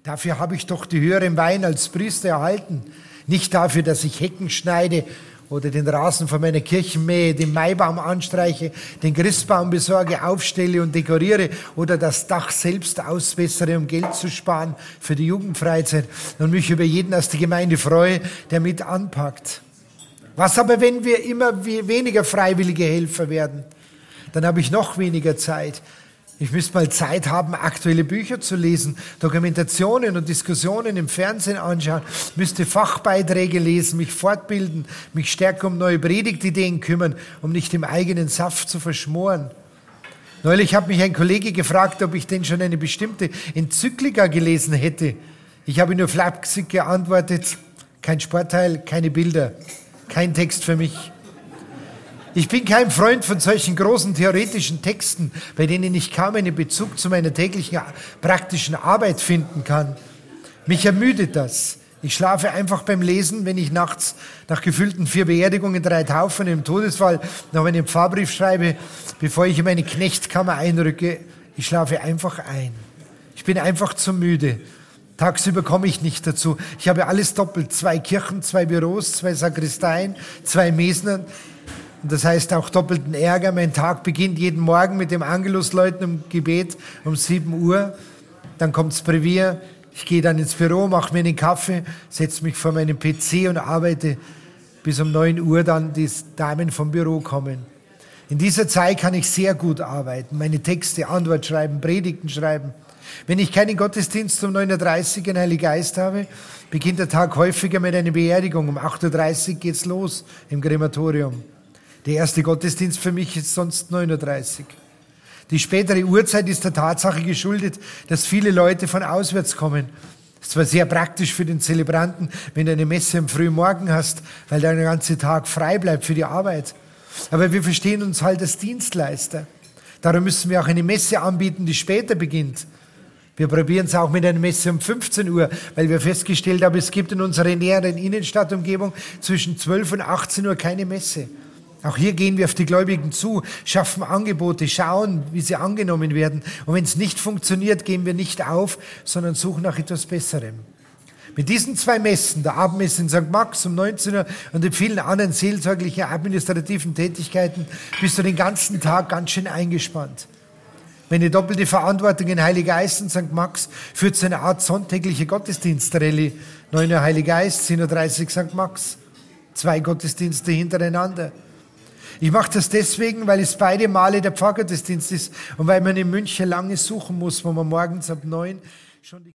Dafür habe ich doch die höheren Weihen als Priester erhalten. Nicht dafür, dass ich Hecken schneide oder den Rasen von meiner Kirche mähe, den Maibaum anstreiche, den Christbaum besorge, aufstelle und dekoriere oder das Dach selbst ausbessere, um Geld zu sparen für die Jugendfreizeit und mich über jeden aus der Gemeinde freue, der mit anpackt. Was aber, wenn wir immer weniger freiwillige Helfer werden? Dann habe ich noch weniger Zeit. Ich müsste mal Zeit haben, aktuelle Bücher zu lesen, Dokumentationen und Diskussionen im Fernsehen anschauen, müsste Fachbeiträge lesen, mich fortbilden, mich stärker um neue Predigtideen kümmern, um nicht im eigenen Saft zu verschmoren. Neulich hat mich ein Kollege gefragt, ob ich denn schon eine bestimmte Enzyklika gelesen hätte. Ich habe nur flapsig geantwortet, kein Sportteil, keine Bilder, kein Text für mich. Ich bin kein Freund von solchen großen theoretischen Texten, bei denen ich kaum einen Bezug zu meiner täglichen praktischen Arbeit finden kann. Mich ermüdet das. Ich schlafe einfach beim Lesen, wenn ich nachts nach gefüllten 4 Beerdigungen, 3 Taufen, einem Todesfall noch einen Pfarrbrief schreibe, bevor ich in meine Knechtkammer einrücke. Ich schlafe einfach ein. Ich bin einfach zu müde. Tagsüber komme ich nicht dazu. Ich habe alles doppelt. 2 Kirchen, 2 Büros, 2 Sakristeien, 2 Mesnern. Und das heißt auch doppelten Ärger. Mein Tag beginnt jeden Morgen mit dem Angelusläuten im Gebet um 7 Uhr. Dann kommt's Brevier. Ich gehe dann ins Büro, mache mir einen Kaffee, setze mich vor meinen PC und arbeite, bis um 9 Uhr dann die Damen vom Büro kommen. In dieser Zeit kann ich sehr gut arbeiten, meine Texte, Antwort schreiben, Predigten schreiben. Wenn ich keinen Gottesdienst um 9.30 Uhr in Heilige Geist habe, beginnt der Tag häufiger mit einer Beerdigung. Um 8.30 Uhr geht's los im Krematorium. Der erste Gottesdienst für mich ist sonst 9.30 Uhr. Die spätere Uhrzeit ist der Tatsache geschuldet, dass viele Leute von auswärts kommen. Das ist zwar sehr praktisch für den Zelebranten, wenn du eine Messe am frühen Morgen hast, weil der ganze Tag frei bleibt für die Arbeit. Aber wir verstehen uns halt als Dienstleister. Darum müssen wir auch eine Messe anbieten, die später beginnt. Wir probieren es auch mit einer Messe um 15 Uhr, weil wir festgestellt haben, es gibt in unserer näheren Innenstadtumgebung zwischen 12 und 18 Uhr keine Messe. Auch hier gehen wir auf die Gläubigen zu, schaffen Angebote, schauen, wie sie angenommen werden. Und wenn es nicht funktioniert, geben wir nicht auf, sondern suchen nach etwas Besserem. Mit diesen 2 Messen, der Abendmesse in St. Max um 19 Uhr und den vielen anderen seelsorglichen, administrativen Tätigkeiten, bist du den ganzen Tag ganz schön eingespannt. Meine doppelte Verantwortung in Heilige Geist und St. Max führt zu einer Art sonntägliche Gottesdienstrallye. 9 Uhr Heilige Geist, 10.30 Uhr St. Max. 2 Gottesdienste hintereinander. Ich mache das deswegen, weil es beide Male der Pfarrgottesdienst ist und weil man in München lange suchen muss, wo man morgens ab 9 schon die